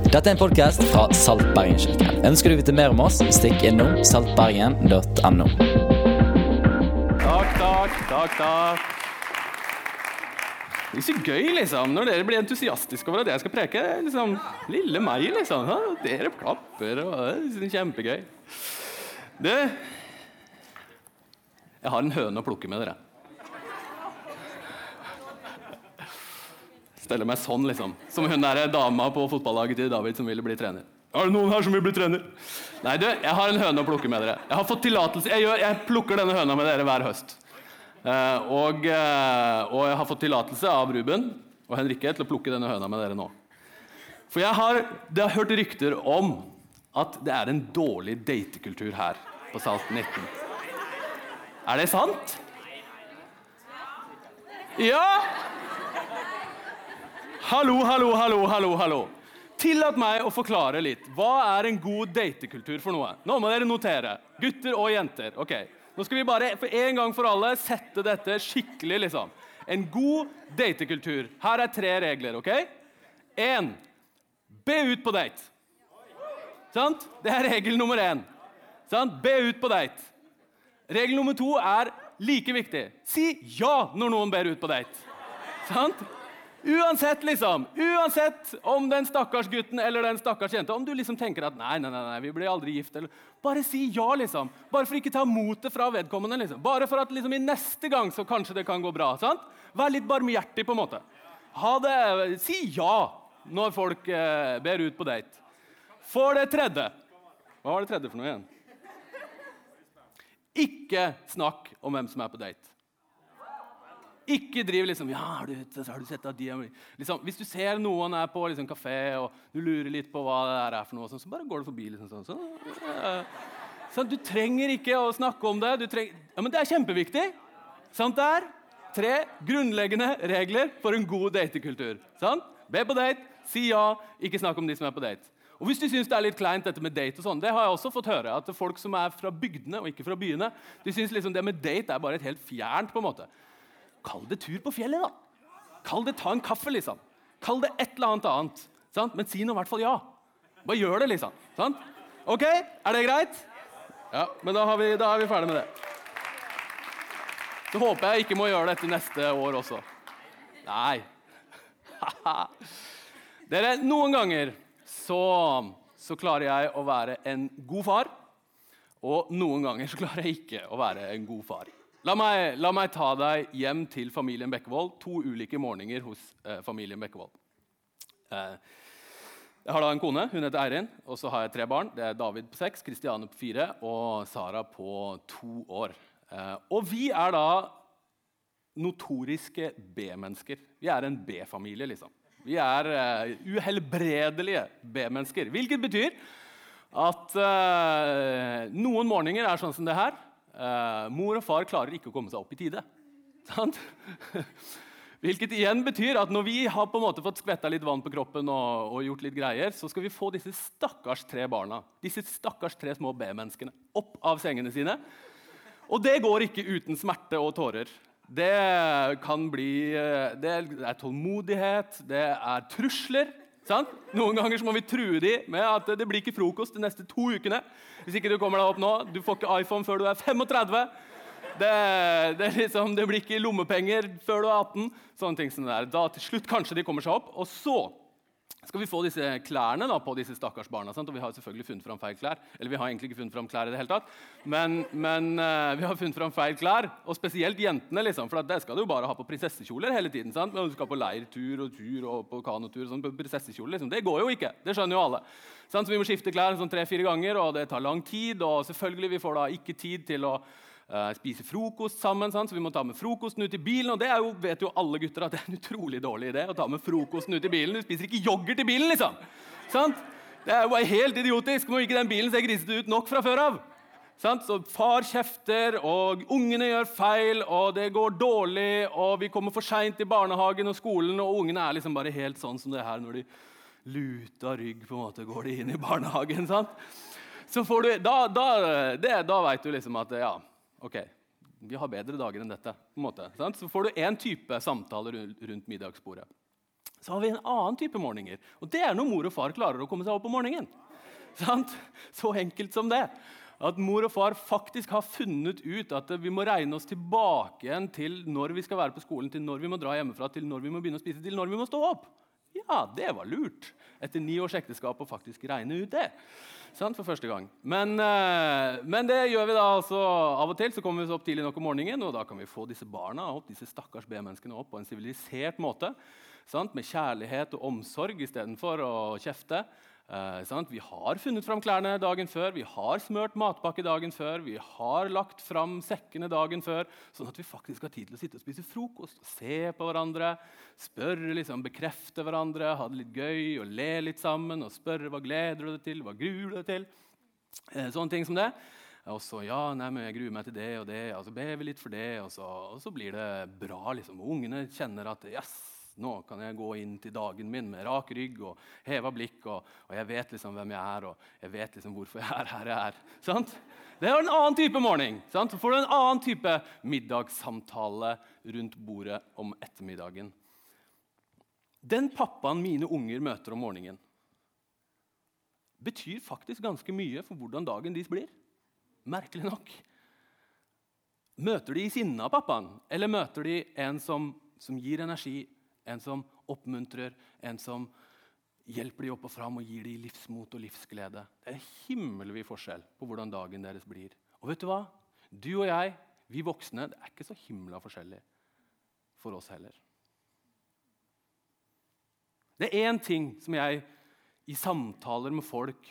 Dette er en podcast fra Salt Bergen-kirken. Ønsker du vite mer om oss, stikk innom saltbergen.no. Takk. Det er så gøy, liksom, når dere blir entusiastiske over at jeg skal preke. Liksom, lille meg, liksom. Ja, dere klapper, og det er kjempegøy. Jeg har en høne å plukke med dere. Steller meg sånn, liksom. Som hun der dama på fotballaget til David som ville bli trener. Er det noen her som vil bli trener? Nei, jeg har en høne å plukke med dere. Jeg har fått tillatelse. Jeg plukker denne høna med dere hver høst. Og jeg har fått tillatelse av Ruben og Henrikke til å plukke denne høna med dere nå. For jeg har hørt rykter om at det er en dårlig datekultur her på Salt 19. Er det sant? Ja! Hallo. Tillat meg å forklare litt. Hva er en god datekultur for noe? Nå må dere notere. Gutter og jenter. Ok. Nå skal vi bare for en gang for alle sette dette skikkelig, liksom. En god datekultur. Her er 3 regler, ok? 1. Be ut på date. Sant? Det er regel nummer 1. Sant? Be ut på date. Regel nummer 2 er like viktig. Si ja når noen ber ut på date. Sant? Uansett, liksom. Uansett om den stakkars gutten eller den stakkars jente. Om du liksom tenker at nei, vi blir aldri gift. Eller, bare si ja, liksom. Bare for ikke ta motet fra vedkommende, liksom. Bare for at liksom, i neste gang så kanskje det kan gå bra, sant? Vær litt barmhjertig på en måte. Si ja når folk ber ut på date. For det 3. Hva var det 3. for noe igjen? Ikke snakk om hvem som er på date. Ikke driv liksom, har du sett at de liksom, hvis du ser noen er på liksom, kafé, og du lurer litt på hva det er for noe, så bare går du forbi liksom, sånn. Du trenger ikke å snakke om det. Men det er kjempeviktig. Sant det er? 3 grunnleggende regler for en god datekultur. Sant? Be på date, si ja, ikke snakk om de som er på date. Og hvis du synes det er litt kleint dette med date og sånn, det har jeg også fått høre, at folk som er fra bygdene og ikke fra byene, de synes liksom det med date er bare et helt fjernt på en måte. Kall det tur på fjellet da. Kall det ta en kaffe liksom. Kall det et eller annet. Sant? Men si nå i hvert fall ja. Bare gjør det liksom. Sant? Ok, er det greit? Ja, men da er vi ferdig med det. Så håper jeg ikke må gjøre dette neste år også. Nei. Dere, noen ganger så klarer jeg å være en god far, og noen ganger så klarer jeg ikke å være en god far. La meg ta deg hjem til familien Bekkevold. 2 ulike morgener hos familien Bekkevold. Jeg har da en kone, hun heter Eirin, og så har jeg 3 barn. Det er David på 6, Kristiane på 4 og Sara på 2 år. Og vi er da notoriske B-mennesker. Vi er en B-familie, liksom. Vi er uhelbredelige B-mennesker, hvilket betyr at noen morgener er sånn som det her. Mor og far klarer ikke å komme seg opp i tide. Sant? Hvilket igjen betyr at når vi har på en måte fått skvettet litt vann på kroppen og gjort litt greier, så skal vi få disse stakkars 3 barna, disse stakkars 3 små B-menneskene opp av sengene sine. Og det går ikke uten smerte og tårer. Det er tålmodighet, det er trusler. Sant? Noen ganger så må vi true de med at det blir ikke frokost de neste 2 ukene. Hvis ikke du kommer deg opp nå, du får ikke iPhone før du er 35. Det blir ikke lommepenger før du er 18. Sånne ting som det er. Da til slutt kanskje de kommer seg opp, og så skal vi få disse klærne da, på disse stakkars barna. Sant? Og vi har selvfølgelig funnet fram feil klær. Eller vi har egentlig ikke funnet fram klær i det hele tatt. Men vi har funnet fram feil klær, og spesielt jentene, liksom, for det skal du jo bare ha på prinsessekjoler hele tiden. Sant? Men du skal på leirtur og på kanotur og sånn, på prinsessekjoler. Liksom. Det går jo ikke, det skjønner jo alle. Sant? Så vi må skifte klær sånn 3-4 ganger, og det tar lang tid. Og selvfølgelig vi får da ikke tid til å spise frokost sammen, sant? Så vi må ta med frokosten ut i bilen, og det er jo, vet jo alle gutter at det er en utrolig dårlig idé å ta med frokosten ut i bilen. Du spiser ikke yoghurt i bilen, liksom. Sant? Det er jo helt idiotisk når ikke den bilen ser grisete ut nok fra før av. Sant? Så far kjefter, og ungene gjør feil, og det går dårlig, og vi kommer for sent i barnehagen og skolen, og ungene er liksom bare helt sånn som det her når de luter rygg på en måte går de inn i barnehagen, sant? Så får du, da vet du liksom at, ja, ok, vi har bedre dager enn dette, på en måte. Sant? Så får du en type samtaler rundt middagsbordet. Så har vi en annen type morgener, og det når mor og far klarer å komme seg opp om morgenen. Sant? Så enkelt som det. At mor og far faktisk har funnet ut at vi må regne oss tilbake igjen til når vi skal være på skolen, til når vi må dra hjemmefra, til når vi må begynne å spise, til når vi må stå opp. Ja, det var lurt. Etter 9 års ekteskap å faktisk regne ut det. Sant? For første gang. Men det gjør vi da altså av og til. Så kommer vi oss opp tidlig nok om morgenen, og da kan vi få disse barna opp, disse stakkars B-menneskene opp på en sivilisert måte. Sant? Med kjærlighet og omsorg i stedet for å kjefte. Vi har funnet fram klærne dagen før, vi har smørt matpakke dagen før, vi har lagt fram sekkene dagen før, sånn at vi faktisk har tid til å sitte og spise frokost, se på hverandre, spørre, bekrefte hverandre, ha det litt gøy og le litt sammen, og spørre hva gleder du deg til, hva gruer du deg til, sånne ting som det. Og så, jeg gruer meg til det og det, og så ber vi litt for det, og så blir det bra, og ungene kjenner at, yes, nå kan jeg gå inn til dagen min med rak rygg og heva blikk, og jeg vet hvem jeg er, og jeg vet hvorfor jeg er her jeg er. Sant? Det en annen type morgen. Sant? Så får du en annen type middagssamtale rundt bordet om ettermiddagen. Den pappaen mine unger møter om morgenen, betyr faktisk ganske mye for hvordan dagen deres blir. Merkelig nok. Møter de i sinne av pappaen, eller møter de en som gir energi, en som oppmuntrer, en som hjelper de opp og fram og gir de livsmot og livsglede. Det en himmelvid forskjell på hvordan dagen deres blir. Og vet du hva? Du og jeg, vi voksne, det ikke så himla forskjellig for oss heller. Det en ting som jeg i samtaler med folk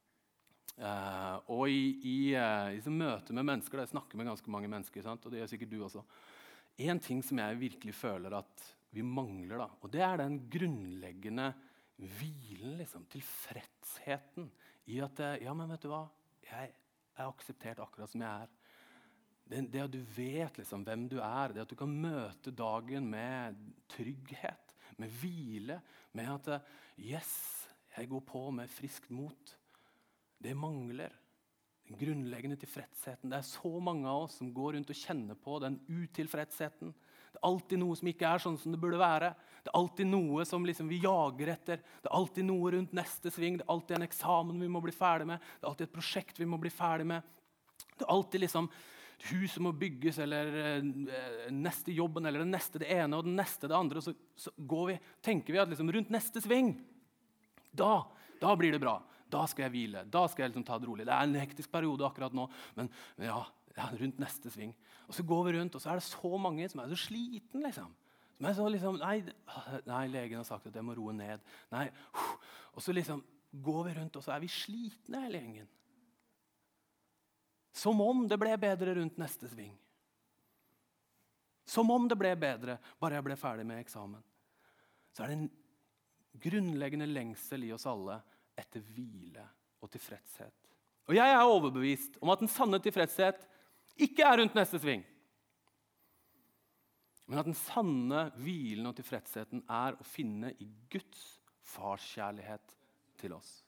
og i møter med mennesker, jeg snakker med ganske mange mennesker, sant? Og det gjør sikkert du også. En ting som jeg virkelig føler at vi mangler, og det den grunnleggende hvilen, tilfredsheten i at men vet du hva, jeg akseptert akkurat som jeg er. Det at du vet hvem du er, det at du kan møte dagen med trygghet, med hvile, med at yes, jeg går på med friskt mot. Det mangler. Den grunnleggende tilfredsheten. Det så mange av oss som går rundt og kjenner på den utilfredsheten. Det alltid noe som ikke sånn som det burde være. Det alltid noe som vi jager etter. Det alltid noe rundt neste sving. Det alltid en eksamen vi må bli ferdig med. Det alltid et prosjekt vi må bli ferdig med. Det alltid huset må bygges, eller neste jobben, eller det ene og det neste det andre. Så tenker vi at rundt neste sving, da blir det bra. Da skal jeg hvile, da skal jeg ta det rolig. Det en hektisk periode akkurat nå, men rundt neste sving. Og så går vi rundt, og så det så mange som så sliten, Som så nei, legen har sagt at jeg må roe ned. Nei, og så går vi rundt, og så vi slitne hele gjengen. Som om det ble bedre rundt neste sving. Som om det ble bedre, bare jeg ble ferdig med eksamen. Så det en grunnleggende lengsel i oss alle, etter hvile og tilfredshet. Og jeg overbevist om at den sanne tilfredshet ikke rundt neste sving, men at den sanne hvilen og tilfredsheten å finne i Guds farskjærlighet til oss.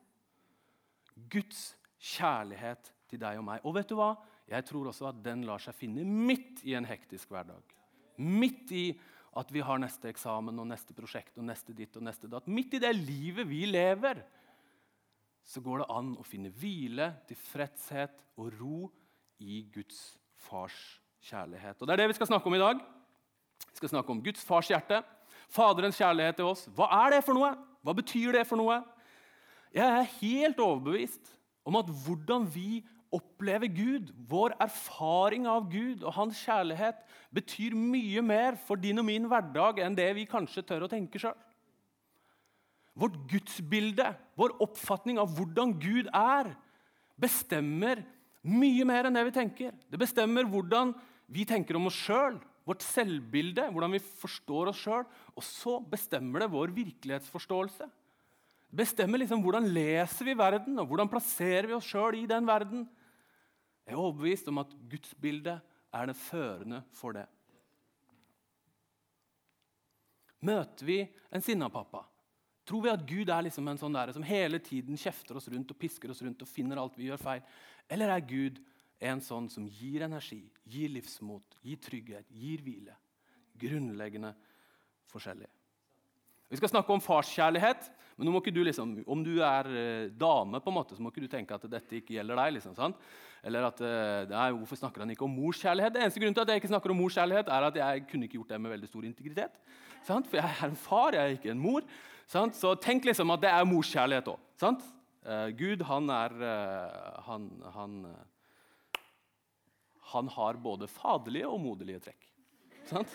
Guds kjærlighet til deg og meg. Og vet du hva? Jeg tror også at den lar seg finne midt i en hektisk hverdag. Midt i at vi har neste eksamen og neste prosjekt og neste ditt og neste datt. Midt i det livet vi lever, så går det an å finne hvile, tilfredshet og ro i Guds fars kjærlighet. Og det det vi skal snakke om i dag. Vi skal snakke om Guds fars hjerte, Faderens kjærlighet til oss. Hva det for noe? Hva betyr det for noe? Jeg helt overbevist om at hvordan vi opplever Gud, vår erfaring av Gud og hans kjærlighet, betyr mye mer for din og min hverdag enn det vi kanskje tør å tenke selv. Vårt gudsbilde, vår oppfatning av hvordan Gud bestemmer mye mer enn det vi tenker. Det bestemmer hvordan vi tenker om oss selv, vårt selvbilde, hvordan vi forstår oss selv, og så bestemmer det vår virkelighetsforståelse. Det bestemmer hvordan leser vi verden, og hvordan plasserer vi oss selv i den verden. Jeg overbevist om at gudsbildet det førende for det. Møter vi en sinna pappa, tror vi at Gud en sånn der som hele tiden kjefter oss rundt og pisker oss rundt og finner alt vi gjør feil? Eller Gud en sånn som gir energi, gir livsmot, gir trygghet, gir hvile? Grunnleggende forskjellig. Vi skal snakke om farskjærlighet, men nå må ikke du liksom, om du dame på en måte, så må ikke du tenke at dette ikke gjelder deg, liksom, sant? Eller at, hvorfor snakker han ikke om morskjærlighet? Det eneste grunnen til at jeg ikke snakker om morskjærlighet at jeg kunne ikke gjort det med veldig stor integritet. Sant? For jeg en far, jeg ikke en mor. Sant? Så tenk liksom at det morskjærlighet også. Sant? Gud, han har både faderlige og moderlige trekk. Sant?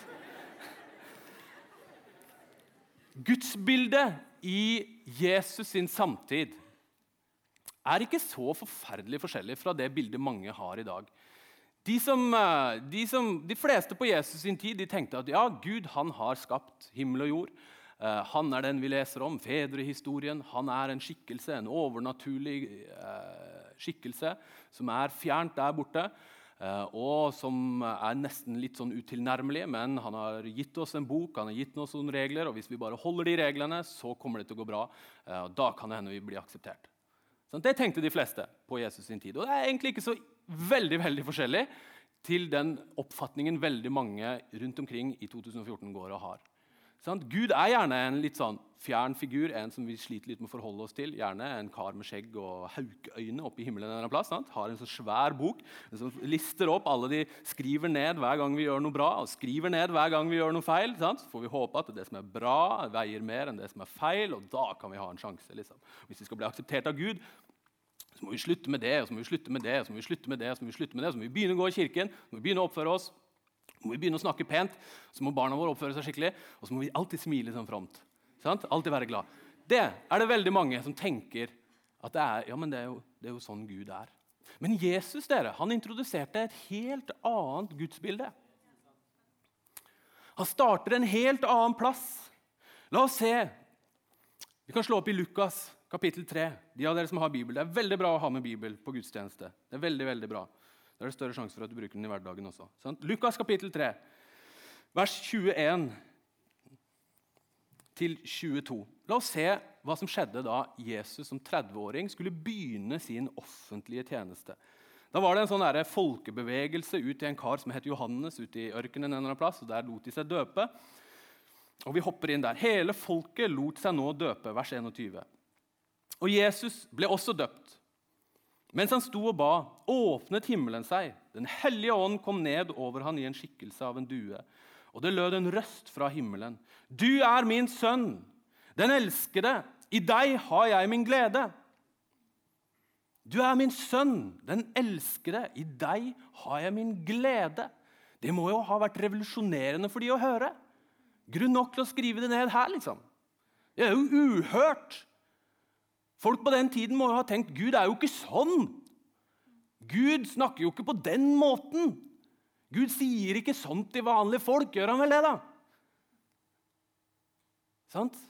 Gudsbildet i Jesus sin samtid ikke så forferdelig forskjellig fra det bildet mange har i dag. De fleste på Jesus sin tid de tenkte at ja, Gud han har skapt himmel og jord. Han den vi leser om, fedrehistorien. Han en skikkelse, en overnaturlig skikkelse som fjernt der borte. Og som nesten litt sånn utilnærmelig, men han har gitt oss en bok, han har gitt oss noen regler, og hvis vi bare holder de reglene, så kommer det til å gå bra. Da kan det hende vi blir akseptert. Så det tenkte de fleste på Jesus sin tid. Og det egentlig ikke så veldig, veldig forskjellig til den oppfatningen veldig mange rundt omkring i 2014 går og har. Sånn? Gud gjerne en litt sånn fjern figur, en som vi sliter litt med å forholde oss til. Gjerne en kar med skjegg og haukøyne oppe i himmelen en eller annen plass. Sant? Har en så svær bok som lister opp alle de skriver ned hver gang vi gjør noe bra, og skriver ned hver gang vi gjør noe feil. Sant? Så får vi håpe at det som bra veier mer enn det som feil, og da kan vi ha en sjanse. Liksom. Hvis vi skal bli akseptert av Gud, så må vi slutte med det, og så må vi slutte med det, og så må vi slutte med det, og så må vi slutte med det, og så må vi begynne å gå i kirken, så må vi begynne å oppføre oss, så må vi begynne å snakke pent, så må barna våre oppføre seg skikkelig, og så må vi alltid smile sånn fromt. Sant? Alltid være glad. Det det veldig mange som tenker at ja, men det jo sånn Gud Men Jesus, han introduserte et helt annet gudsbilde. Han starter en helt annen plass. La oss se. Vi kan slå opp i Lukas kapittel 3. De av dere som har Bibel. Det veldig bra å ha med Bibel på gudstjeneste. Det veldig, veldig bra. Da det større sjanse for at du bruker den i hverdagen også. Sant? Lukas kapittel 3, vers 21 til 22. La oss se hva som skjedde da Jesus som 30-åring skulle begynne sin offentlige tjeneste. Da var det en sånn folkebevegelse ut til en kar som het Johannes, ute i ørkenen en eller annen plass, og der lot de seg døpe. Og vi hopper inn der. Hele folket lot seg nå døpe, vers 21. Og Jesus ble også døpt. Mens han sto og ba, åpnet himmelen seg. Den hellige ånd kom ned over han i en skikkelse av en due. Og det lød en røst fra himmelen. Du min sønn, den elskede. I deg har jeg min glede. Du min sønn, den elskede. I deg har jeg min glede. Det må jo ha vært revolusjonerende for de å høre. Grunn nok til å skrive det ned her, liksom. Det jo uhørt. Folk på den tiden må jo ha tenkt, Gud jo ikke sånn. Gud snakker jo ikke på den måten. Gud sier ikke sånn til vanlige folk, gjør han vel det da? Sant?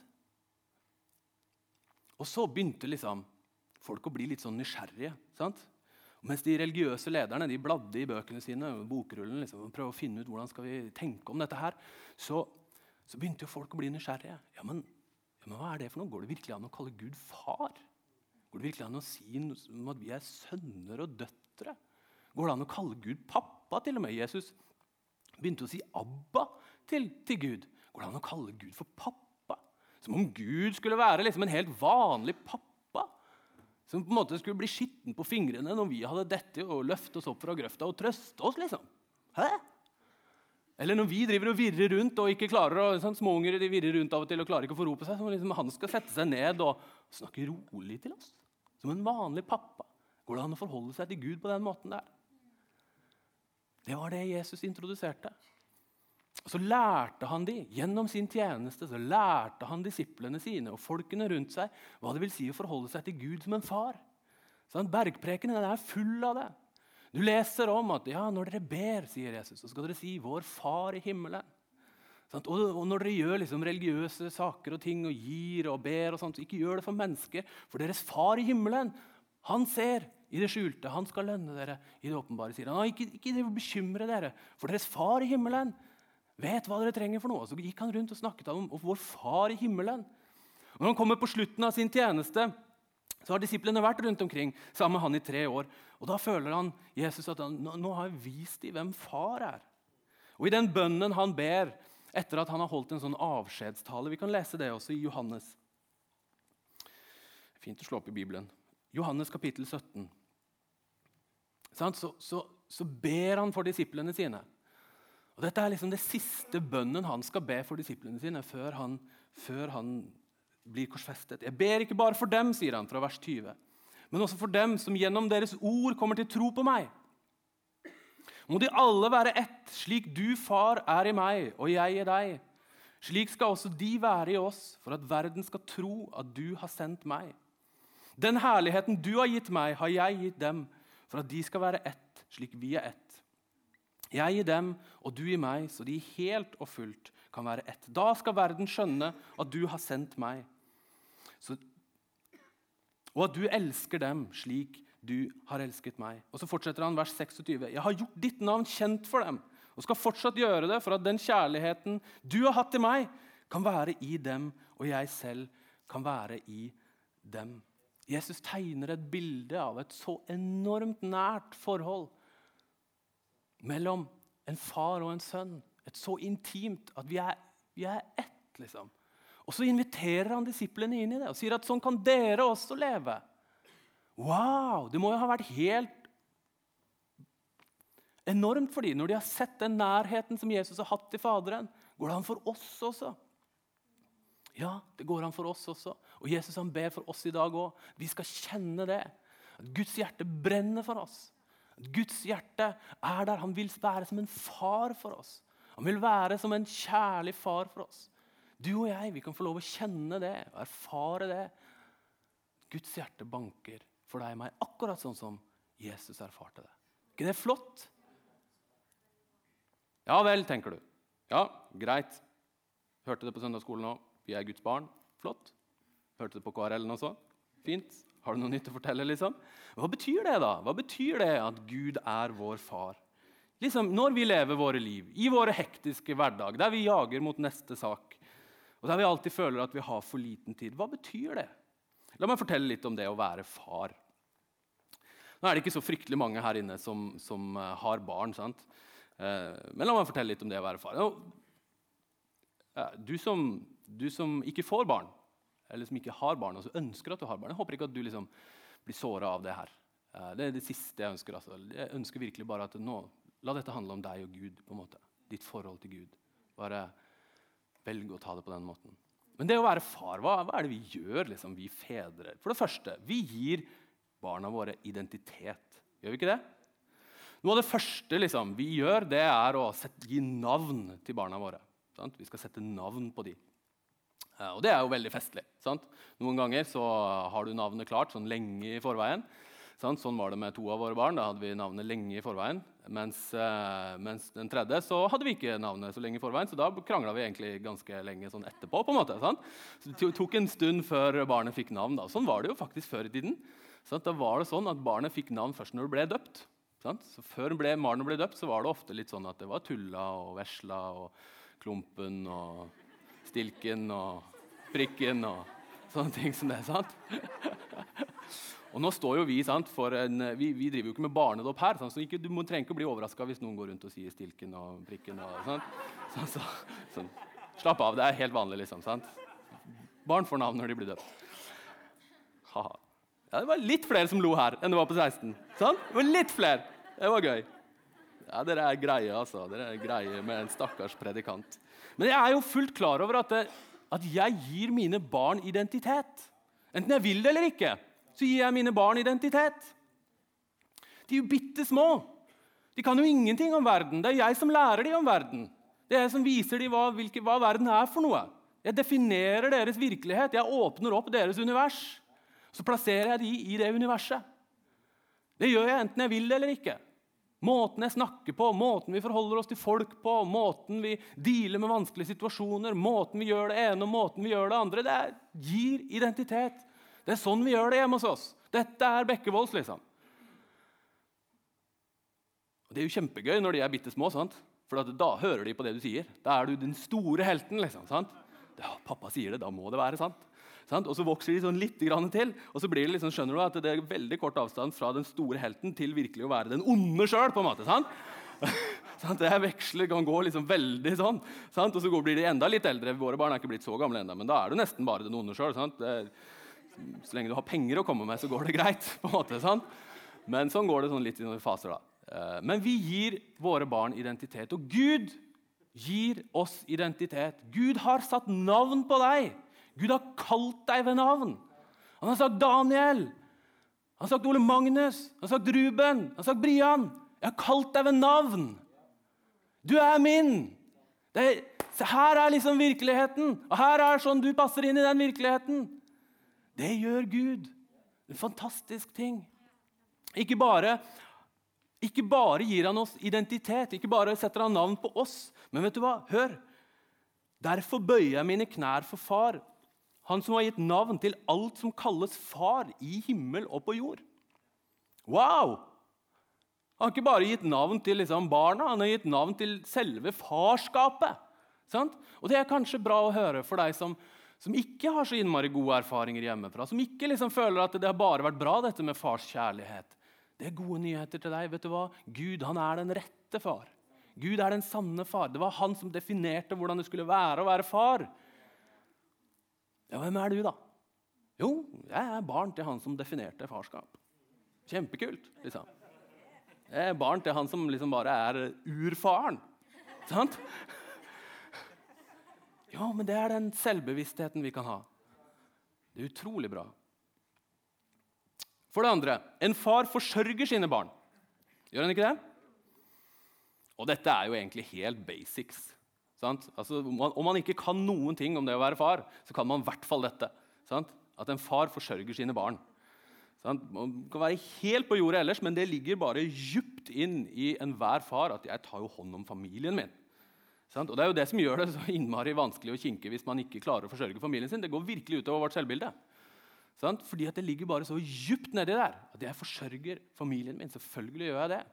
Og så begynte liksom folk å bli litt sånn nysgjerrige, sant? Og mens de religiøse lederne, de bladde i bøkene sine, bokrullen, liksom, og prøvde å finne ut hvordan skal vi tenke om dette her, så begynte jo folk å bli nysgjerrige. Ja, men hva det for noe? Går det virkelig an å kalle Gud far? Går det virkelig an å si om at vi sønner og døtre? Går det an å kalle Gud pappa til og med? Jesus begynte å si Abba til Gud. Går det an å kalle Gud for pappa? Som om Gud skulle være liksom en helt vanlig pappa. Som på en måte skulle bli skitten på fingrene når vi hadde dette og løfte oss opp fra grøfta og trøste oss, liksom. Hæ? Eller når vi driver og virrer rundt og ikke klarer sånn, småunger de virrer rundt av og til og klarer ikke å få ro på seg, så liksom, han skal sette seg ned og snakke rolig til oss. Som en vanlig pappa. Går det an å forholde seg til Gud på den måten der? Det var det Jesus introduserte. Og så lærte han gjennom sin tjeneste, så lærte han disiplene sine og folkene rundt seg hva det vil si å forholde seg til Gud som en far. Så bergprekenen full av det. Du leser om at ja, når dere ber, sier Jesus, så skal dere si vår far i himmelen. Og når dere gjør liksom religiøse saker og ting og gir og ber og sånt, så ikke gjør det for mennesker, for deres far i himmelen, han ser i det skjulte, han skal lønne dere i det åpenbare, sier han. Ikke bekymre dere, for deres far i himmelen vet hva dere trenger for noe. Så gikk han rundt og snakket om vår far i himmelen. Og når han kommer på slutten av sin tjeneste, så har disiplene vært rundt omkring sammen med han i 3 år. Og da føler Jesus at nå har jeg vist dem hvem far Og i den bønnen han ber etter at han har holdt en sånn avskjedstale. Vi kan lese det også i Johannes. Fint å slå opp i Bibelen. Johannes kapittel 17. Så ber han for disiplene sine. Og dette er liksom det siste bønnen han skal be for disiplene sine før han blir korsfestet. Jeg ber ikke bare for dem, sier han fra vers 20, men også for dem som gjennom deres ord kommer til tro på meg. Må de alle være ett, slik du, far, er i meg, og jeg i deg. Slik skal også de være i oss, for at verden skal tro at du har sendt meg. Den herligheten du har gitt meg, har jeg gitt dem, for at de skal være ett, slik vi er ett. Jeg i dem, og du i meg, så de helt og fullt kan være ett. Da skal verden skjønne at du har sendt meg, og at du elsker dem slik du har elsket meg. Og så fortsetter han vers 26. Jeg har gjort ditt navn kjent for dem, og skal fortsatt gjøre det, for at den kjærligheten du har hatt til meg, kan være i dem, og jeg selv kan være i dem. Jesus tegner et bilde av et så enormt nært forhold mellom en far og en sønn. Et så intimt at vi er ett, liksom. Og så inviterer han disiplene inn i det og sier at sånn kan dere også leve. Wow, det må jo ha vært helt enormt for dem når de har sett den nærheten som Jesus har hatt til Faderen. Går det an for oss også? Ja, det går an for oss også. Og Jesus han ber for oss i dag også. Vi skal kjenne det. At Guds hjerte brenner for oss. At Guds hjerte er der. Han vil være som en far for oss. Han vil være som en kjærlig far for oss. Du og jeg, vi kan få lov å kjenne det, og erfare det. Guds hjerte banker for deg og meg, akkurat sånn som Jesus erfarte det. Ikke det flott? Ja vel, tenker du. Ja, greit. Hørte det på søndagsskolen nå. Vi er Guds barn. Flott. Hørte det på KRL nå så. Fint. Har du noe nytt å fortelle, liksom? Hva betyr det da? Hva betyr det at Gud er vår far? Liksom, når vi lever våre liv, i våre hektiske hverdag, der vi jager mot neste sak, og der vi alltid føler at vi har for liten tid, hva betyr det? La meg fortelle litt om det å være far. Nå er det ikke så fryktelig mange her inne som har barn, sant? Men la meg fortelle litt om det å være far. Du som ikke får barn, eller som ikke har barn, og så ønsker at du har barn, jeg håper ikke at du liksom blir såret av det her. Det er det siste jeg ønsker. Altså. Jeg ønsker virkelig bare at la dette handle om deg og Gud, på en måte. Ditt forhold til Gud. Bare velg å ta det på den måten. Men det å være far, hva er det vi gjør, liksom, vi fedre? For det første, vi gir barna våre identitet. Gjør vi ikke det? Noe av det første liksom, vi gjør, det er å gi navn til barna våre. Sant? Vi skal sette navn på dem. Og det er jo veldig festlig. Sant? Noen ganger så har du navnet klart sånn lenge i forveien. Sant? Sånn var det med 2 av våre barn. Da hadde vi navnet lenge i forveien. Mens den tredje så hadde vi ikke navnet så lenge i forveien, så da kranglet vi egentlig ganske lenge sånn etterpå, på en måte. Sant? Så det tok en stund før barnet fikk navn. Da. Sånn var det jo faktisk før i tiden. Sant? Da var det sånn at barnet fikk navn først når det ble døpt. Sant? Så før barnet ble døpt, så var det ofte litt sånn at det var Tulla og Vesla og Klumpen og Stilken og Prikken og sånne ting som det, sant? Og nå står jo vi, sant, vi driver jo ikke med barnedopp her, sant? Så du trenger ikke å bli overrasket hvis noen går rundt og sier Stilken og Prikken og sånt. Sånn. Slapp av, det er helt vanlig liksom, sant? Barn får navn når de blir døpt. Haha. Ja, det var litt flere som lo her enn det var på 16, sant? Det var litt flere, det var gøy. Ja, dere er greie, altså. Dere er greie med en stakkars predikant. Men jeg er jo fullt klar over at jeg gir mine barn identitet. Enten jeg vil det eller ikke, så gir jeg mine barn identitet. De er jo bittesmå. De kan jo ingenting om verden. Det er jeg som lærer dem om verden. Det er jeg som viser dem hva verden er for noe. Jeg definerer deres virkelighet. Jeg åpner opp deres univers. Så plasserer jeg dem i det universet. Det gjør jeg enten jeg vil det eller ikke. Måten jeg snakker på, måten vi forholder oss til folk på, måten vi dealer med vanskelige situasjoner, måten vi gjør det ene og måten vi gjør det andre, det gir identitet. Det er sånn vi gjør det hjemme hos oss. Dette er Bekkevolds, liksom. Og det er jo kjempegøy når de er bittesmå, sant? For da hører de på det du sier. Da er du den store helten, liksom, sant? Ja, pappa sier det, da må det være sant. Og så vokser de sånn litt grann til, og så blir det liksom, skjønner du at det er veldig kort avstand fra den store helten til virkelig å være den onde selv, på en måte. Sant? Sant? Det veksler, kan gå liksom veldig sånn. Sant? Og så blir de enda litt eldre. Våre barn ikke blitt så gamle enda, men da du nesten bare den onde selv. Sant? Så lenge du har penger å komme med, så går det greit, på en måte. Sant? Men sånn går det sånn litt i noen faser da. Men vi gir våre barn identitet, og Gud gir oss identitet. Gud har satt navn på deg. Gud har kalt deg ved navn. Han har sagt Daniel, han har sagt Ole Magnus, han har sagt Ruben, han har sagt Brian. Jeg har kalt deg ved navn. Du min. Her liksom virkeligheten, og her sånn du passer inn i den virkeligheten. Det gjør Gud. En fantastisk ting. Ikke bare gir han oss identitet, ikke bare setter han navn på oss, men vet du hva? Hør. Derfor bøyer jeg mine knær for far, han som har gitt navn til alt som kalles far i himmel og på jord. Wow! Han har ikke bare gitt navn til liksom barna, han har gitt navn til selve farskapet. Sant? Og det kanskje bra å høre for deg som ikke har så innmari gode erfaringer hjemmefra, som ikke liksom føler at det har bare vært bra dette med fars kjærlighet. Det gode nyheter til deg. Vet du hva? Gud, han den rette far. Gud den sanne far. Det var han som definerte hvordan det skulle være å være far. Ja, hvem du da? Jo, jeg barn til han som definerte farskap. Kjempekult, liksom. Jeg barn til han som liksom bare urfaren. Sant? Ja, men det den selvbevisstheten vi kan ha. Det utrolig bra. For det andre, en far forsørger sine barn. Gjør han ikke det? Og dette jo egentlig helt basics. Sant? Altså, om man ikke kan noen ting om det å være far, så kan man I hvert fall dette. Sant? At en far forsørger sine barn. Sant? Man kan være helt på jordet ellers, men det ligger bare djupt inn I enhver far at jeg tar jo hånd om familien min. Sant? Og det jo det som gjør det så innmari vanskelig å kinke hvis man ikke klarer å forsørge familien sin. Det går virkelig utover vårt selvbilde. Sant? Fordi at det ligger bare så djupt nedi der, at jeg forsørger familien min. Selvfølgelig gjør jeg det.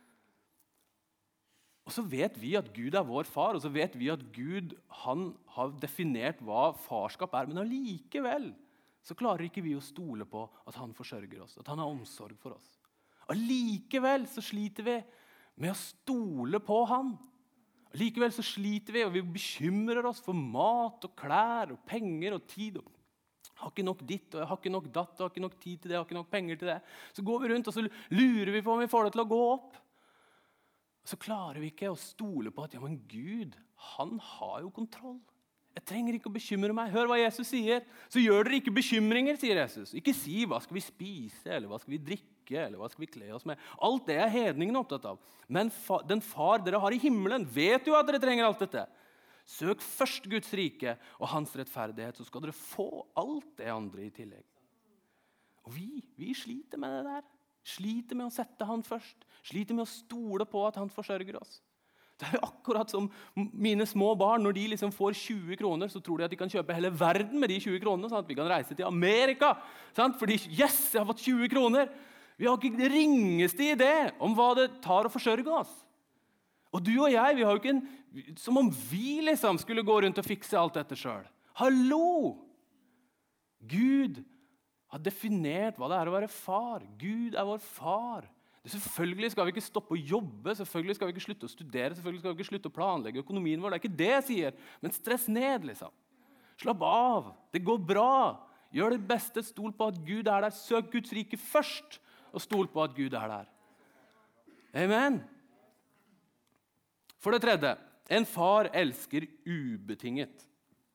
Og så vet vi at Gud vår far, og så vet vi at Gud han har definert hva farskap men allikevel så klarer ikke vi å stole på at han forsørger oss, at han har omsorg for oss. Allikevel så sliter vi med å stole på han. Allikevel så sliter vi, og vi bekymrer oss for mat og klær og penger og tid. Og jeg har ikke nok ditt, og jeg har ikke nok datt, og jeg har ikke nok tid til det, jeg har ikke nok penger til det. Så går vi rundt, og så lurer vi på om vi får det til å gå opp. Så klarer vi ikke å stole på at ja, men Gud, han har jo kontroll. Jeg trenger ikke å bekymre meg. Hør hva Jesus sier. Så gjør dere ikke bekymringer, sier Jesus. Ikke si hva skal vi spise, eller hva skal vi drikke, eller hva skal vi kle oss med. Alt det hedningen opptatt av. Men den far dere har I himmelen vet jo at dere trenger alt dette. Søk først Guds rike og hans rettferdighet, så skal dere få alt det andre I tillegg. Og vi sliter med det der. Sliter med å sette han først. Sliter med å stole på at han forsørger oss. Det jo akkurat som mine små barn. Når de liksom får 20 kroner, så tror de at de kan kjøpe hele verden med de 20 kronene, sånn at vi kan reise til Amerika. Sant? Fordi, yes, jeg har fått 20 kroner. Vi har ikke det ringeste idé om hva det tar å forsørge oss. Og du og jeg, vi har jo ikke som om vi liksom skulle gå rundt og fikse alt dette selv. Hallo! Gud har definert hva det å være far. Gud vår far. Selvfølgelig skal vi ikke stoppe å jobbe, selvfølgelig skal vi ikke slutte å studere, selvfølgelig skal vi ikke slutte å planlegge økonomien vår. Det ikke det jeg sier, men stress ned, liksom. Slapp av, det går bra. Gjør det beste, stol på at Gud der. Søk Guds rike først, og stol på at Gud der. Amen. For det tredje, en far elsker ubetinget.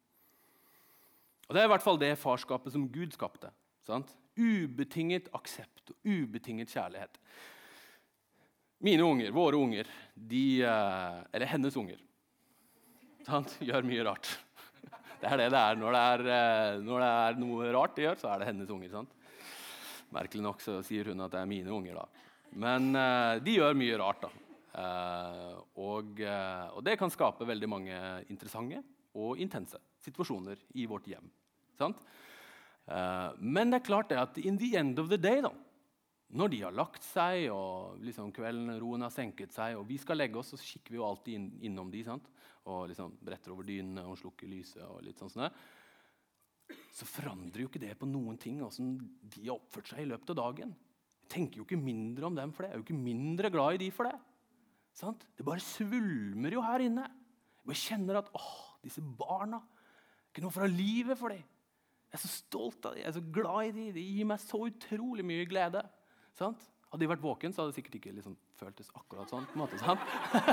Og det I hvert fall det farskapet som Gud skapte. Sant? Ubetinget aksept og ubetinget kjærlighet. Mine unger, våre unger, eller hennes unger, sant? Gjør mye rart. Det det det når det noe rart de gjør, så det hennes unger. Sant? Merkelig nok så sier hun at det mine unger da. Men de gjør mye rart da. Og det kan skape veldig mange interessante og intense situasjoner I vårt hjem. Sant? Men det klart det at in the end of the day da, når de har lagt seg, og liksom kvelden roen har senket seg, og vi skal legge oss, så kikker vi jo alltid innom de, sant? Og liksom bretter over dynene og slukker lyset og litt sånn. Så forandrer jo ikke det på noen ting, hvordan de har oppført seg I løpet av dagen. Jeg tenker jo ikke mindre om dem for det, jeg jo ikke mindre glad I de for det. Sant? Det bare svulmer jo her inne. Jeg bare kjenner at, disse barna, ikke noe fra livet for dem. Jeg er så stolt av dem, jeg er så glad i dem. Det gir meg så utrolig mye glede. Sant? Hadde de vært våken, så hadde det sikkert ikke liksom føltes akkurat sånn, på en måte, sant?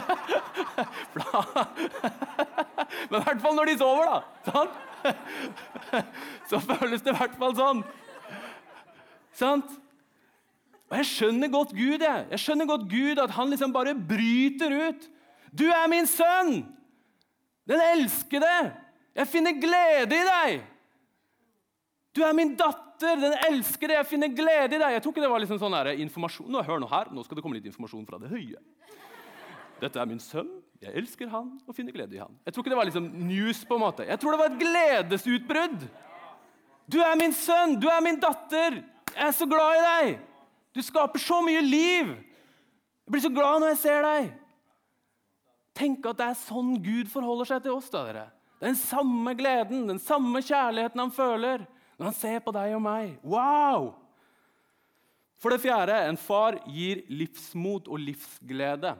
Men i hvert fall når de sover, da, sant? Så føles det i hvert fall sånn. Sant? Og jeg skjønner godt Gud, jeg. Jeg skjønner godt Gud at han liksom bare bryter ut. Du er min sønn! Den elskede! Jeg finner glede i deg! Du er min datter, den elskede, jeg finner glede i deg. Jeg tror ikke det var liksom sånn her informasjon. Hør nå her, nå skal det komme litt informasjon fra det høye. Dette er min sønn, jeg elsker han og finner glede i han. Jeg tror ikke det var liksom news på en måte. Jeg tror det var et gledesutbrudd. Du er min sønn, du er min datter. Jeg er så glad i deg. Du skaper så mye liv. Jeg blir så glad når jeg ser deg. Tenk at det er sånn Gud forholder seg til oss, da, dere. Den samme gleden, den samme kjærligheten han føler når han ser på deg og meg. Wow! For det fjerde, en far gir livsmot og livsglede.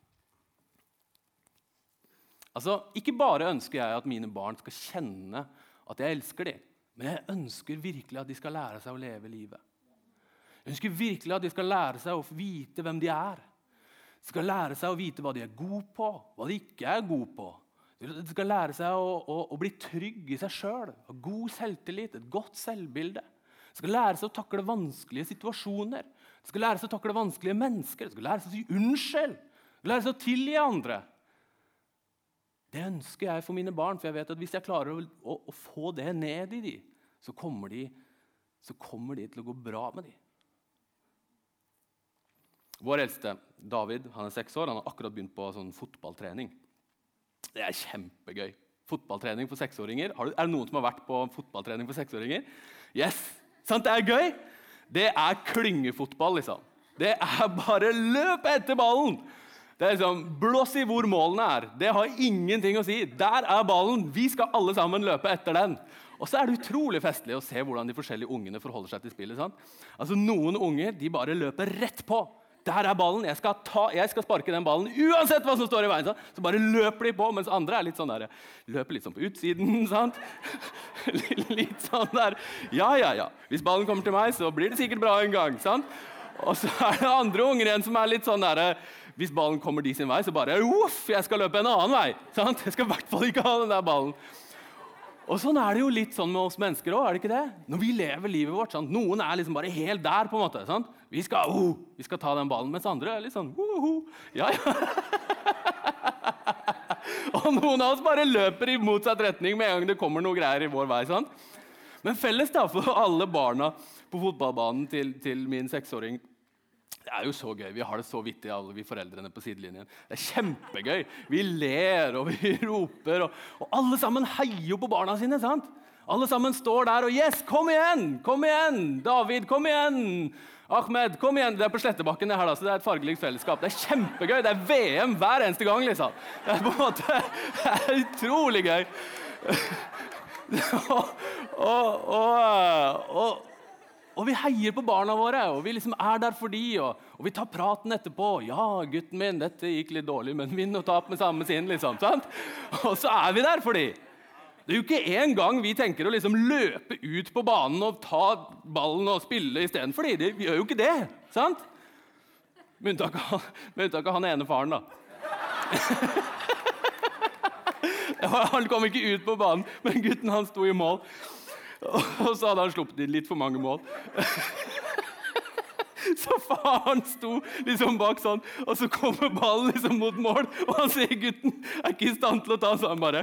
Altså, ikke bare ønsker jeg at mine barn skal kjenne at jeg elsker dem, men jeg ønsker virkelig at de skal lære seg å leve livet. Jeg ønsker virkelig at de skal lære seg å vite hvem de er. De skal lære seg å vite hva de er gode på, hva de ikke er gode på. De skal lære seg å bli trygg i seg selv, ha god selvtillit, et godt selvbilde. De skal lære seg å takle vanskelige situasjoner. De skal lære seg å takle vanskelige mennesker. De skal lære seg å si unnskyld. De skal lære seg å tilgi andre. Det ønsker jeg for mine barn, for jeg vet at hvis jeg klarer å få det ned i dem, så kommer de til å gå bra med dem. Vår eldste, David, han er 6 år, han har akkurat begynt på sånn fotballtrening. Det er kjempegøy. Fotballtrening for 6-åringer. Er det noen som har vært på fotballtrening for 6-åringer? Yes! Sant, det er gøy? Det er klyngefotball, liksom. Det er bare løp etter ballen. Det er liksom, blås i hvor målene er. Det har ingenting å si. Der er ballen. Vi skal alle sammen løpe etter den. Og så er det utrolig festlig å se hvordan de forskjellige ungene forholder seg til spillet. Sant? Altså, noen unger, de bare løper rett på. Der er ballen, jeg skal sparke den ballen uansett hva som står i veien. Så bare løper de på, mens andre er litt sånn der, løper litt sånn på utsiden, sant? Litt sånn der, ja. Hvis ballen kommer til meg, så blir det sikkert bra en gang, sant? Og så er det andre unger igjen som er litt sånn der, hvis ballen kommer de sin vei, så bare, uff, jeg skal løpe en annen vei, sant? Jeg skal i hvert fall ikke ha den der ballen. Og sånn er det jo litt sånn med oss mennesker også, er det ikke det? Når vi lever livet vårt, sant? Noen er liksom bare helt der på en måte, sant? Vi skal ta den ballen, mens andre er litt sånn, ja. Og noen av oss bare løper i motsatt retning med en gang det kommer noe greier i vår vei, sant? Men felles da for alle barna på fotballbanen til min 6-åring, det er jo så gøy. Vi har det så vittig, alle vi foreldrene på sidelinjen. Det er kjempegøy. Vi ler, og vi roper, og alle sammen heier jo på barna sine, sant? Alle sammen står der, og yes, kom igjen, David, kom igjen, Ahmed, kom igjen. Det er på Slettebakken det her, da, så det er et fargelikt fellesskap. Det er kjempegøy, det er VM hver eneste gang, liksom. Det er på en måte, det er utrolig gøy. Og vi heier på barna våre, og vi liksom er der for de, og vi tar praten etterpå. Ja, gutten min, dette gikk litt dårlig, men vinn og tap med samme sinn, liksom, sant? Og så er vi der for de. Det er jo ikke en gang vi tenker å liksom løpe ut på banen og ta ballen og spille i stedet for de. Vi gjør jo ikke det, sant? Med unntak av han ene faren, da. Han kom ikke ut på banen, men gutten han sto i mål. Og så hadde han sluppet inn litt for mange mål. Så faren sto liksom bak sånn, og så kommer ballen liksom mot mål, og han ser gutten er ikke i stand til å ta, så han bare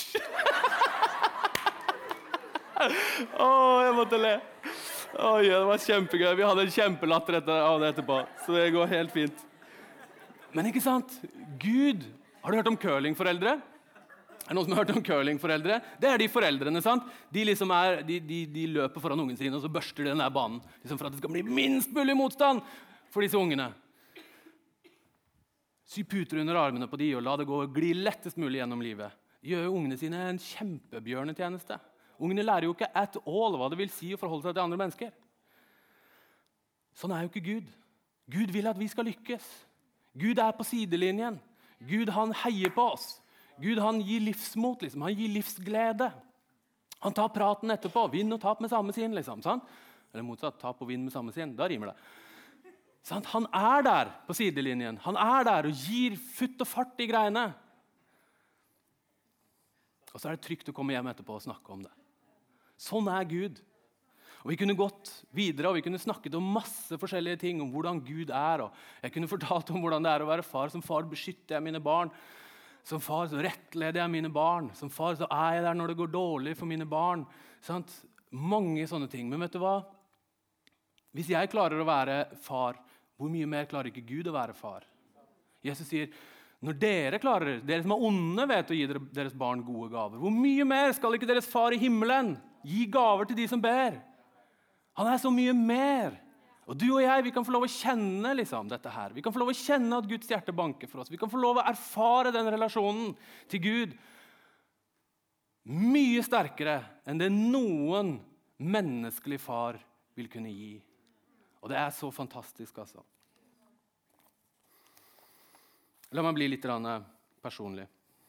jeg måtte le. Det var kjempegøy. Vi hadde en kjempelatter av det etterpå, så det går helt fint. Men ikke sant? Gud, har du hørt om curlingforeldre? Er det noen som har hørt om curlingforeldre? Det er de foreldrene, sant? De, liksom de løper foran ungen sin, og så børster de den der banen, liksom for at det skal bli minst mulig motstand for disse ungene. Sy puter under armene på de, og la det gli lettest mulig gjennom livet. De gjør jo ungene sine en kjempebjørnetjeneste. Ungene lærer jo ikke at all hva det vil si å forholde seg til andre mennesker. Sånn er jo ikke Gud. Gud vil at vi skal lykkes. Gud er på sidelinjen. Gud, han heier på oss. Gud, han gir livsmot, liksom. Han gir livsglede. Han tar praten etterpå. Vinn og tap med samme sin, liksom. Sant? Eller motsatt, tap og vinn med samme sin. Da rimer det. Sant? Han er der på sidelinjen. Han er der og gir futt og fart i greiene. Og så er det trygt å komme hjem etterpå og snakke om det. Sånn er Gud. Og vi kunne gått videre, og vi kunne snakket om masse forskjellige ting, om hvordan Gud er. Og jeg kunne fortalt om hvordan det er å være far. Som far beskytter jeg mine barn. Som far så rettleder jeg mine barn. Som far så er jeg der når det går dårlig for mine barn. Sant? Mange sånne ting. Men vet du hva? Hvis jeg klarer å være far, hvor mye mer klarer ikke Gud å være far? Jesus sier, når dere klarer, dere som er onde vet å gi deres barn gode gaver, hvor mye mer skal ikke deres far i himmelen gi gaver til de som ber? Han er så mye mer. Og du og jeg, vi kan få lov å kjenne liksom, dette her. Vi kan få lov å kjenne at Guds hjerte banker for oss. Vi kan få lov å erfare den relasjonen til Gud mye sterkere enn det noen menneskelig far vil kunne gi. Og det er så fantastisk, altså. La meg bli litt personlig.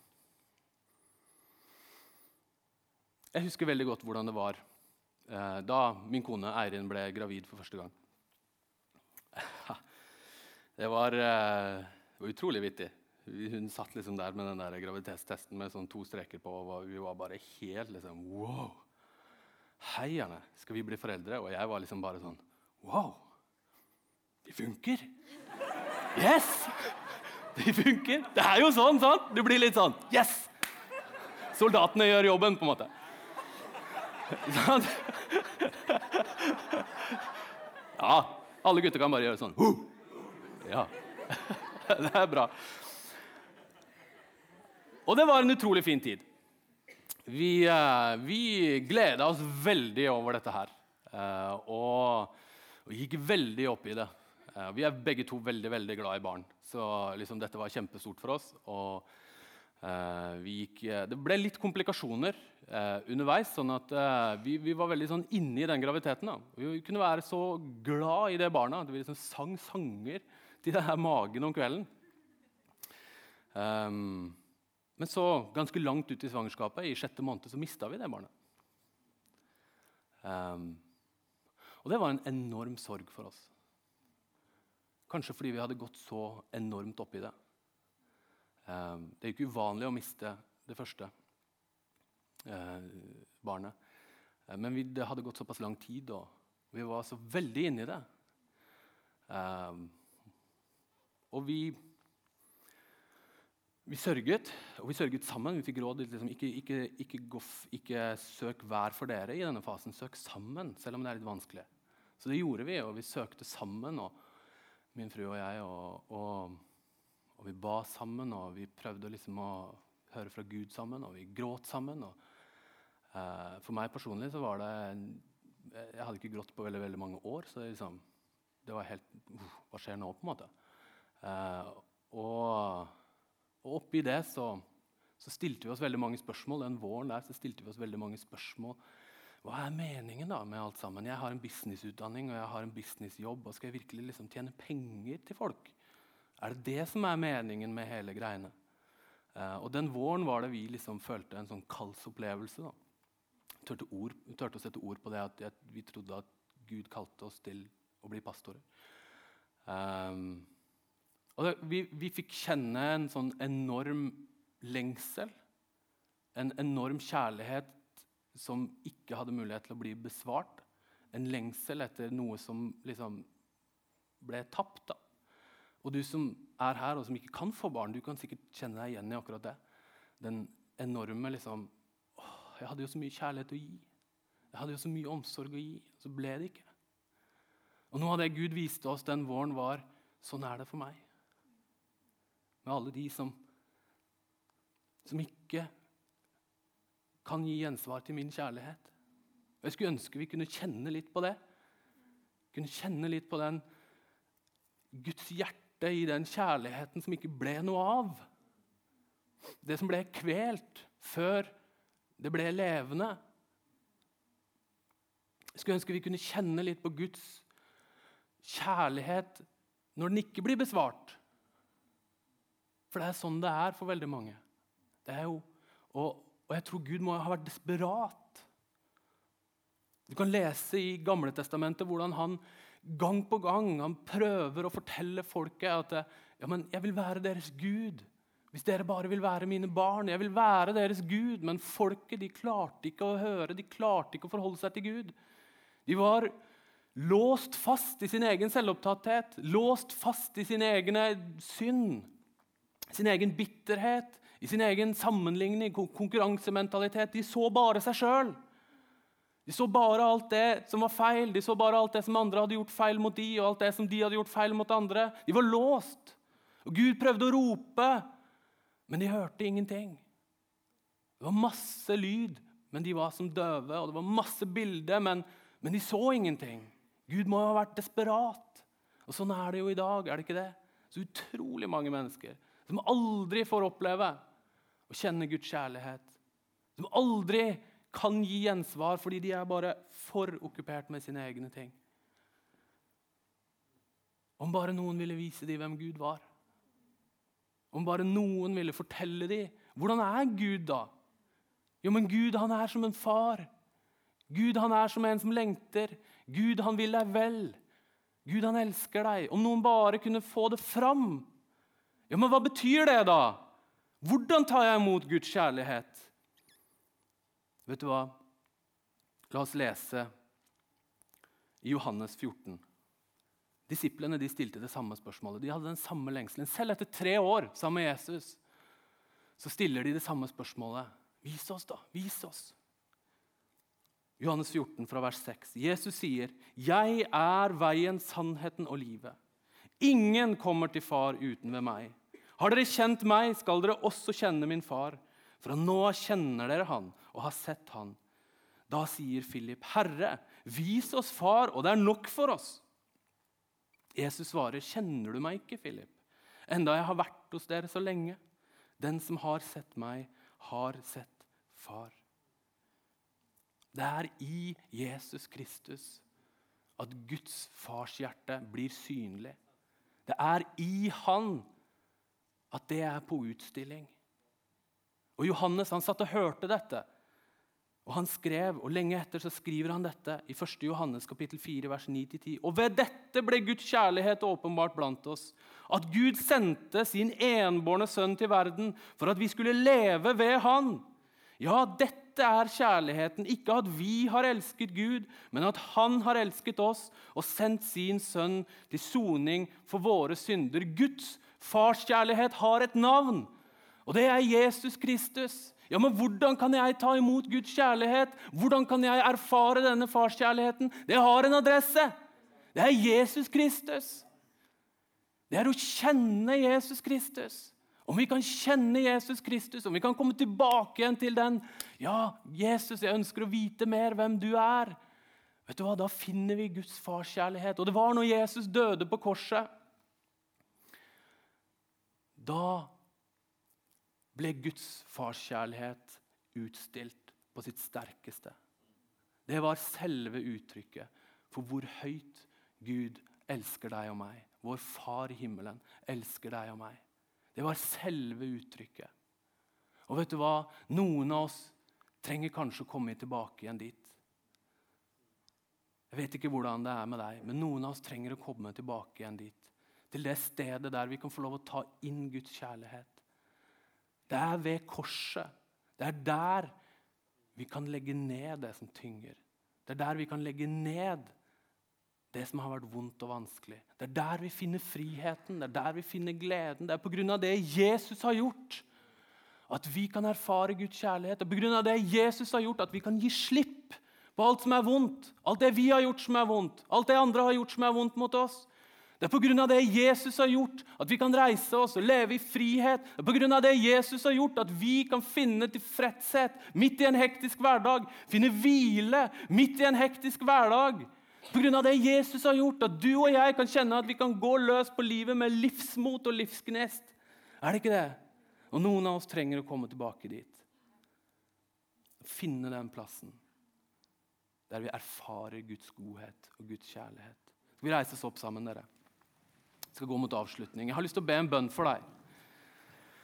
Jeg husker veldig godt hvordan det var da min kone Eirin ble gravid for første gang. Det var utrolig vittig. Hun satt liksom der med den der graviditetstesten med sånn 2 streker på, og vi var bare helt liksom, wow! Hei, Janne, skal vi bli foreldre? Og jeg var liksom bare sånn, wow! Det funker! Yes! Det funker! Det er jo sånn, sant? Du blir litt sånn, yes! Soldatene gjør jobben, på en måte. Sant? Ja, alle gutter kan bare gjøre sånn. Ja, det er bra. Og det var en utrolig fin tid. Vi gledet oss veldig over dette her, og gikk veldig opp i det. Vi er begge to veldig, veldig glad i barn, så liksom, dette var kjempestort for oss. Og det ble litt komplikasjoner underveis, sånn at vi var veldig sånn inne i den graviditeten. Da. Vi kunne være så glad i det barna, at vi liksom sang sanger til det her magen om kvelden. Men så, ganske langt ut i svangerskapet, i 6. måned, så mistet vi det barnet. Og det var en enorm sorg for oss. Kanskje fordi vi hadde gått så enormt opp i det. Det er ikke uvanlig å miste det første barnet. Men det hadde gått såpass lang tid, og vi var så veldig inne i det. Og vi sørget, og vi sørget sammen. Vi fikk råd liksom, ikke søk hver for dere i denne fasen. Søk sammen, selv om det er litt vanskelig. Så det gjorde vi, og vi søkte sammen, og min fru og jeg, og vi ba sammen, og vi prøvde liksom å høre fra Gud sammen, og vi gråt sammen. Og, for meg personlig så var det, jeg hadde ikke grått på veldig, veldig mange år, så det var helt, hva skjer nå på en måte? Og oppi det så stilte vi oss veldig mange spørsmål. Den våren der så stilte vi oss veldig mange spørsmål. Hva er meningen da med alt sammen? Jeg har en businessutdanning, og jeg har en businessjobb, og skal jeg virkelig liksom tjene penger til folk? Er det det som er meningen med hele greiene? Og den våren var det vi liksom følte en sånn kallsopplevelse. Da. Tørte å sette ord på det at vi trodde at Gud kalte oss til å bli pastorer. Og vi fikk kjenne en sånn enorm lengsel, en enorm kjærlighet som ikke hadde mulighet til å bli besvart, en lengsel etter noe som liksom ble tapt. Da. Og du som er her og som ikke kan få barn, du kan sikkert kjenne deg igjen i akkurat det. Den enorme liksom, jeg hadde jo så mye kjærlighet å gi. Jeg hadde jo så mye omsorg å gi, så ble det ikke. Og noe av det Gud viste oss den våren var, sånn er det for meg. Med alle de som ikke kan gi gjensvar til min kjærlighet. Jeg skulle ønske vi kunne kjenne litt på det. Kunne kjenne litt på den Guds hjerte i den kjærligheten som ikke ble noe av. Det som ble kvelt før det ble levende. Jeg skulle ønske vi kunne kjenne litt på Guds kjærlighet når den ikke blir besvart. For det sånn det for veldig mange. Det jo, og jeg tror Gud må ha vært desperat. Du kan lese i Gamle Testamentet hvordan han gang på gang han prøver å fortelle folket at ja, men jeg vil være deres Gud. Hvis dere bare vil være mine barn, jeg vil være deres Gud. Men folket, de klarte ikke å høre, de klarte ikke å forholde seg til Gud. De var låst fast i sin egen selvopptatthet, låst fast i sin egen synd, sin egen bitterhet, i sin egen sammenligning, konkurransementalitet. De så bare seg selv. De så bare alt det som var feil, de så bare alt det som andre hadde gjort feil mot de, og alt det som de hadde gjort feil mot andre. De var låst, og Gud prøvde å rope, men de hørte ingenting. Det var masse lyd, men de var som døve, og det var masse bilder, men de så ingenting. Gud må ha vært desperat. Og sånn det jo i dag, det ikke det? Så utrolig mange mennesker som aldri får oppleve å kjenne Guds kjærlighet. Som aldri kan gi gjensvar, fordi de bare for okkupert med sine egne ting. Om bare noen ville vise dem hvem Gud var. Om bare noen ville fortelle dem, hvordan Gud da? Jo, men Gud, han som en far. Gud, han som en som lengter. Gud, han vil deg vel. Gud, han elsker deg. Om noen bare kunne få det fram. Ja, men hva betyr det da? Hvordan tar jeg imot Guds kjærlighet? Vet du hva? La oss lese i Johannes 14. Disiplene de stilte det samme spørsmålet. De hadde den samme lengselen. Selv etter 3 år sammen med Jesus, så stiller de det samme spørsmålet. Vis oss da, vis oss. Johannes 14 fra vers 6. Jesus sier, «Jeg veien, sannheten og livet. Ingen kommer til far uten ved meg. Har dere kjent meg, skal dere også kjenne min far. For nå kjenner dere han og har sett han. Da sier Philip, Herre, vis oss far, og det nok for oss. Jesus svarer, kjenner du meg ikke, Philip? Enda jeg har vært hos dere så lenge. Den som har sett meg, har sett far. Det i Jesus Kristus at Guds farshjerte blir synlig. Det i han at det på utstilling. Og Johannes han satt og hørte dette, og han skrev, og lenge etter så skriver han dette i 1. Johannes kapittel 4, vers 9-10. Og ved dette ble Guds kjærlighet åpenbart blant oss, at Gud sendte sin enbårne sønn til verden for at vi skulle leve ved han. Ja, dette kjærligheten, ikke at vi har elsket Gud, men at han har elsket oss og sendt sin sønn til soning for våre synder. Guds farskjærlighet har et navn, og det Jesus Kristus. Ja, men hvordan kan jeg ta imot Guds kjærlighet? Hvordan kan jeg erfare denne farskjærligheten? Det har en adresse. Det Jesus Kristus. Det å kjenne Jesus Kristus. Om vi kan kjenne Jesus Kristus, om vi kan komme tilbake igjen til den, ja, Jesus, jeg ønsker å vite mer hvem du Vet du hva, da finner vi Guds farskjærlighet. Og det var når Jesus døde på korset. Da ble Guds farskjærlighet utstilt på sitt sterkeste. Det var selve uttrykket for hvor høyt Gud elsker deg og meg. Vår far i himmelen elsker deg og meg. Det var selve uttrykket. Og vet du hva? Noen av oss trenger kanskje å komme tilbake igjen dit. Jeg vet ikke hvordan det med deg, men noen av oss trenger å komme tilbake igjen dit. Til det stedet der vi kan få lov å ta inn Guds kjærlighet. Det ved korset. Det der vi kan legge ned det som tynger. Det der vi kan legge ned det som har vært vondt og vanskelig. Det der vi finner friheten, det der vi finner gleden. Det på grunn av det Jesus har gjort, at vi kan erfare Guds kjærlighet. Det på grunn av det Jesus har gjort, at vi kan gi slipp på alt som vondt. Alt det vi har gjort som vondt. Alt det andre har gjort som vondt mot oss. Det på grunn av det Jesus har gjort, at vi kan reise oss og leve i frihet. Det på grunn av det Jesus har gjort, at vi kan finne tilfredshet midt i en hektisk hverdag. Finne hvile midt i en hektisk hverdag. På grunn av det Jesus har gjort, at du og jeg kan kjenne at vi kan gå løs på livet med livsmot og livsgnest. Det ikke det? Og noen av oss trenger å komme tilbake dit. Finne den plassen der vi erfarer Guds godhet og Guds kjærlighet. Skal vi reise oss opp sammen, dere? Jeg skal gå mot avslutning. Jeg har lyst til å be en bønn for deg.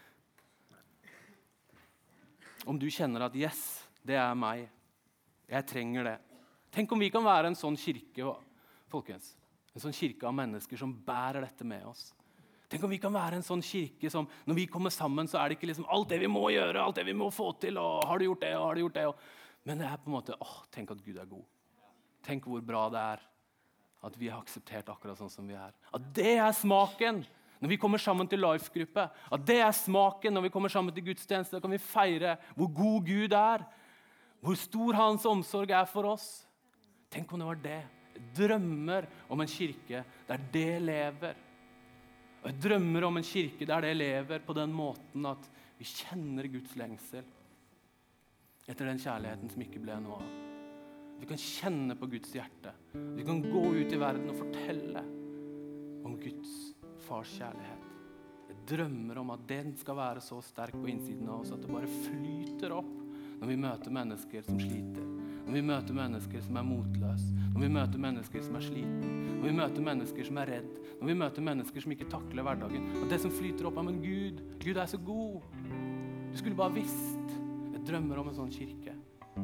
Om du kjenner at yes, det meg. Jeg trenger det. Tenk om vi kan være en sånn kirke, folkens. En sånn kirke av mennesker som bærer dette med oss. Tenk om vi kan være en sånn kirke som, når vi kommer sammen, så det ikke liksom alt det vi må gjøre, alt det vi må få til, og har du gjort det, og har du gjort det. Men det på en måte, tenk at Gud god. Tenk hvor bra det at vi har akseptert akkurat sånn som vi At det smaken når vi kommer sammen til life-gruppe. At det smaken når vi kommer sammen til gudstjeneste. Da kan vi feire hvor god Gud hvor stor hans omsorg for oss. Tenk om det var det. Jeg drømmer om en kirke der det lever. Og jeg drømmer om en kirke der det lever på den måten at vi kjenner Guds lengsel etter den kjærligheten som ikke ble noe av. Vi kan kjenne på Guds hjerte. Vi kan gå ut i verden og fortelle om Guds fars kjærlighet. Jeg drømmer om at den skal være så sterk på innsiden av oss at det bare flyter opp når vi møter mennesker som sliter. Når vi møter mennesker som motløse. Når vi møter mennesker som sliten. Når vi møter mennesker som redd. Når vi møter mennesker som ikke takler hverdagen. Og det som flyter opp men Gud så god. Du skulle bare visst. Jeg drømmer om en sånn kirke.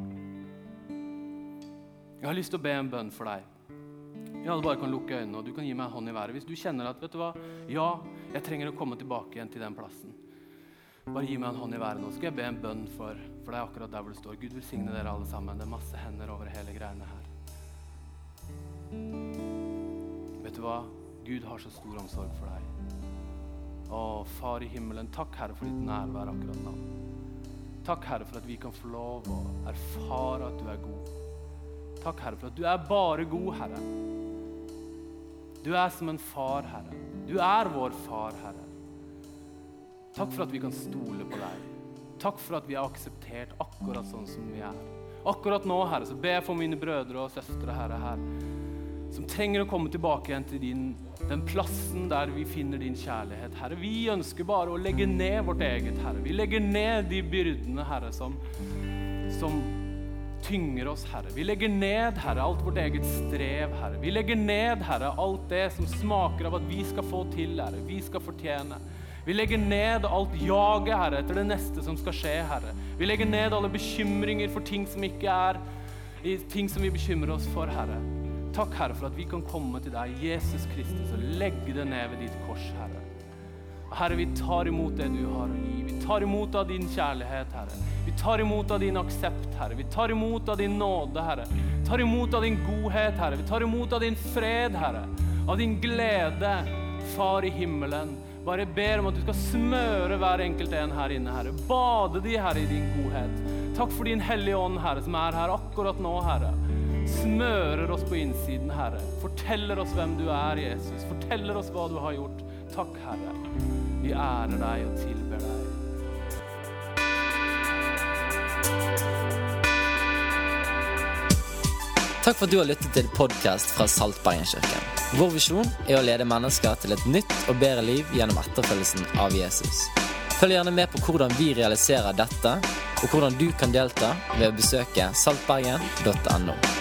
Jeg har lyst til å be en bønn for deg. Ja, du bare kan lukke øynene, og du kan gi meg en hånd i været. Hvis du kjenner at, vet du hva? Ja, jeg trenger å komme tilbake igjen til den plassen. Bare gi meg en hånd i været nå. Så skal jeg be en bønn for det akkurat der hvor det står. Gud velsigne dere alle sammen. Det masse hender over hele greiene her. Vet du hva? Gud har så stor omsorg for deg. Far i himmelen, takk Herre for ditt nærvær akkurat nå. Takk Herre for at vi kan få lov å erfare at du god. Takk Herre for at du bare god, Herre. Du som en far, Herre. Du vår far, Herre. Takk for at vi kan stole på deg. Takk for at vi har akseptert akkurat sånn som vi Akkurat nå, Herre, så ber jeg for mine brødre og søstre, Herre, her, som trenger å komme tilbake igjen til den plassen der vi finner din kjærlighet. Herre, vi ønsker bare å legge ned vårt eget, Herre. Vi legger ned de byrdene, Herre, som tynger oss, Herre. Vi legger ned, Herre, alt vårt eget strev, Herre. Vi legger ned, Herre, alt det som smaker av at vi skal få til, Herre. Vi skal fortjene. Vi legger ned alt jaget, Herre, etter det neste som skal skje, Herre. Vi legger ned alle bekymringer for ting som ikke ting som vi bekymrer oss for, Herre. Takk, Herre, for at vi kan komme til deg, Jesus Kristus, og legge det ned ved ditt kors, Herre. Herre, vi tar imot det du har å gi. Vi tar imot av din kjærlighet, Herre. Vi tar imot av din aksept, Herre. Vi tar imot av din nåde, Herre. Vi tar imot av din godhet, Herre. Vi tar imot av din fred, Herre. Av din glede, Far i himmelen. Bare ber om at du skal smøre hver enkelt en her inne, Herre. Bade de, Herre, i din godhet. Takk for din hellige ånd, Herre, som her akkurat nå, Herre. Smører oss på innsiden, Herre. Forteller oss hvem du Jesus. Forteller oss hva du har gjort. Takk, Herre. Vi ærer deg og tilber deg. Takk for at du har lyttet til podcast fra Salt Bergen-kirken. Vår visjon å lede mennesker til et nytt og bedre liv gjennom etterfølgelsen av Jesus. Følg gjerne med på hvordan vi realiserer dette, og hvordan du kan delta ved å besøke saltbergen.no.